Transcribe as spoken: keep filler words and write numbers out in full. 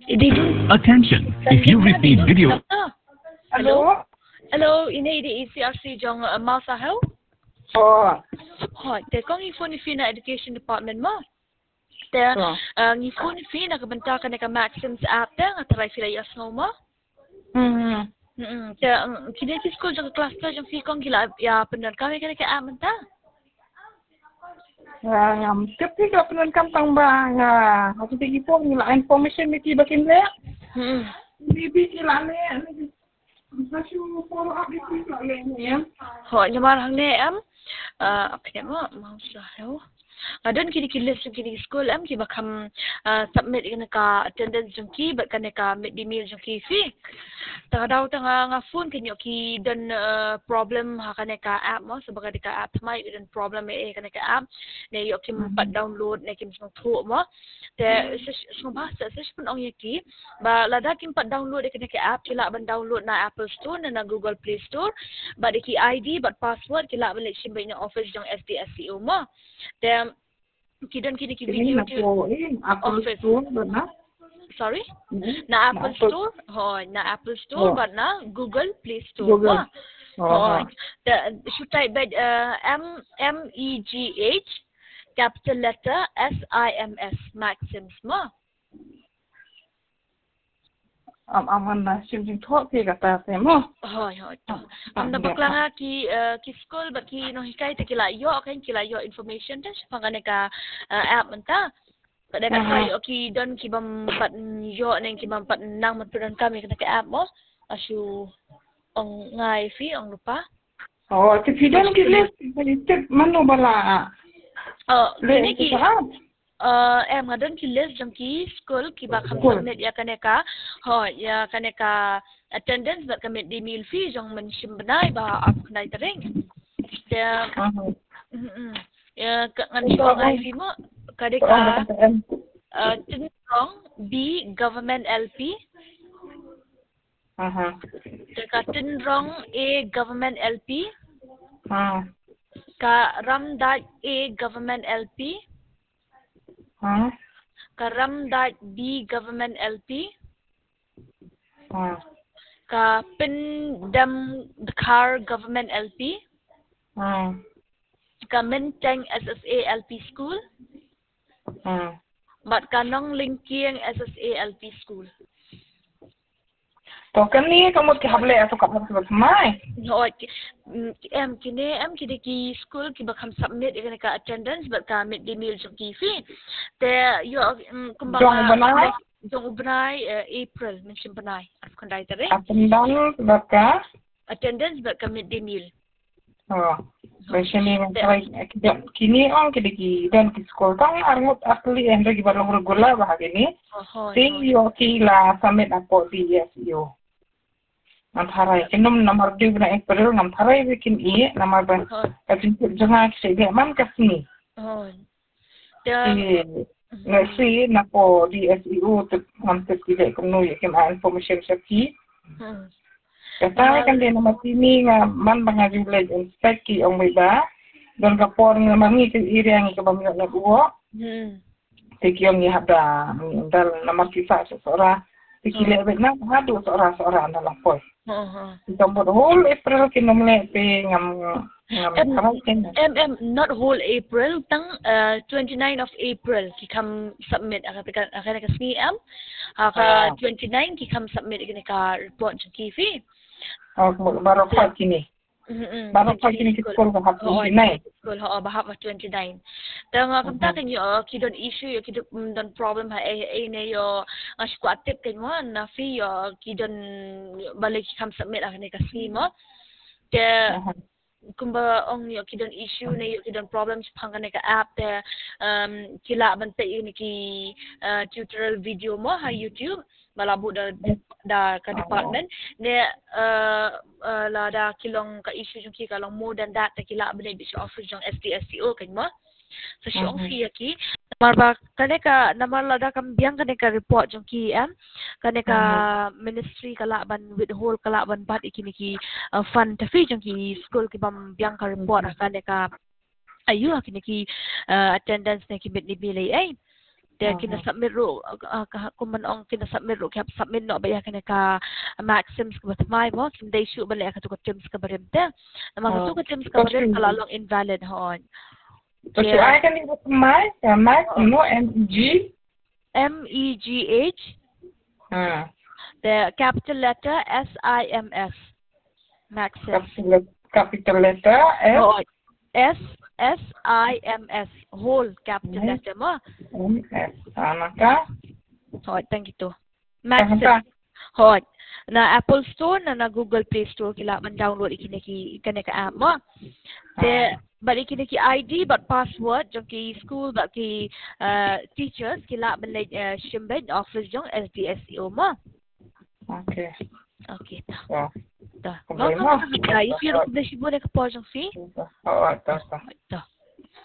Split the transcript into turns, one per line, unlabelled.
They don't.
Attention, if you
They
receive
don't
video.
stop.
Hello?
Hello, ini di E C R C jong uh, mau sahau.
Oh.
Hoi, te kong ifo ni fi na education department mo. Te
Oh.
uh, ngifo ni fi na kabenta ka ka Maxims app te ngataray sila yas ngo mo.
Hmm.
Mm. Te um, kini ki school jong class ka jong fi kong gila ya benar kami ka ka app menta.
Um, tapi kalau penuh kampang bang, ah, aku pergi pun nila information ni tiba kini.
Hmm.
Bibi kila ni, masih follow up di kila ni ya.
Hoi, nyamar hang ne am. Uh, apa ni mo mau sahau. Adon kini kilis jong kini school am ki bakam uh, submit kana ka attendance jong ki bat kana ka mid day meal jong ki fi. Tanga daw tanga nga phone kanyo ki dan uh, problem ha kana ka app mo sebagai ka app mai dan problem e kana ka app ne yo kim pat download ne kim song thu mo. Te song bahasa ses pun ong yaki ba lada kim pat download kana ka app kila ban download na Apple Store na Google Play Store ba de ki I D bat password kila ban lek simbe nya office jong S D S C O mo. Te kidan kini ki video
tu Apple Store benar.
Sorry?
Hmm.
Na Apple
Apple.
Store? Hoi, na Apple Store
Oh.
but na Google Play Store.
Google.
Oh. Hoi. The should type by uh, M M E G H capital letter S I M S Maxims mo.
Am aman na simjing thok ti kata temo.
Hoi hoi. Am na baklanga ki uh, ki school ba ki no hikai te kila yo kan kila yo information tas pangane ka uh, app menta. Kada ka try ki don ki bam pat yo neng ki bam pat nang maturan kami kana ka app mo. Asu ong ngai fi ong lupa.
Oh, ti pidan ki les, ti mano bala.
Oh,
Les
ini ki
sahab.
uh, em ngadon ki les jong ki school ki ba kham submit ya kaneka ho ya kaneka attendance ba kami di meal fee jong men sim benai ba ap nai tering ya mm ya ngan jong ngai fi mo kadeka uh, Tinrong B government L P
Aha.
ka Tinrong A government L P
Ha.
ka Ramdat A government L P
Ha.
ka Ramdat B government L P
Ha.
ka Pindam Dakar government L P
Ha.
ka Menteng S S A L P school
Ha.
bat ka Nong Lingkiang S S A L P school.
To kan ni kamu ki hable atau kamu sebab mai.
No, em kini em kini ki school ki bakam submit ikana ka attendance bat ka mid day meal jong ki fi. Te yo kumbang
Jong benai.
jong benai April mention benai af kandai tare.
Attendance sebab ka.
Attendance bat ka mid day meal.
Oh. Biasanya mentrai kini orang kini ki dan ki sekolah tang armut asli yang lagi baru regular bah kini.
Oh.
Si yo ki la submit apa di S yo. Ngam tharai kinum nomor dua bulan April ngam tharai bikin i nomor ba katin jangan si dia man kasni.
Oh.
Si ngasi napo di S U tu ngam tu tidak kenu ya kim information sakit.
Hmm.
Kata kan dia nomor sini ngam man bangaju belajar inspect ki ong ba dan kapor ngam ni ke area ni ke bamyo na buo.
Hmm.
Tikiong ni hada dal nomor kisah seseorang tikile betna hadu seorang-seorang dalam pos.
Oh.
Tombol whole April kinomle pe ngam ngam karai ken.
M M not whole April tang uh, twenty-nine of April ki kam submit aka ka aka ka sni am aka twenty-nine ki kam submit ikana ka report jong ki fi.
Oh baru kau kini.
Mm.
Baru kau kini kita sekolah bahap twenty-nine.
School ha bahap twenty-nine. Tang kam ta kan yo ki don issue yo ki don problem ha eh ne yo squat tip kan mo na fi yo ki don balik kam submit aka ne ka sni mo. Te kumba ong yo ki don issue ne yo ki don problems phangane ka app te um kila ban te ni ki uh, tutorial video mo ha YouTube malabu da da ka department ne uh, uh, la da kilong ka issue jong ki kalong more than that te kila ban bi office jong S D S C O kan mo so siong fi ki namar ba kane ka namar la da kam biang kane ka report jong ki am kane ka ministry kala ban withhold kala ban bat ikini ki uh, fund ta fi jong ki school ki bam biang ka report kane ka ayu kini ki uh, attendance ne ki bit ni bilay ay Dia kina submit ro kung manong kina submit ro kaya submit no ba ya kina ka maxims ka batmay mo kinday issue balik ka to teams ka barim te. Namang to ka teams ka barim kalalong invalid hon.
So so I can use my my no M G
M E G H.
Ah.
The capital letter S I M S. Maxims.
Capital, capital letter S.
Oh, S S I M S. Whole capital
S,
letter mo.
M S. Anaka.
Oh, thank you to. Maxims. Oh, na Apple Store na na Google Play Store kila man download ikini ki ikani ka app mo. Te but ikini ki I D but password jong ki school but ki uh, teachers kila man lay uh, shimbed office jong S D S E O mo.
Okay.
Okay.
So.
Dah. Mau kamu nak if you nak boleh boleh ke pause jong si?
Oh, tak tak.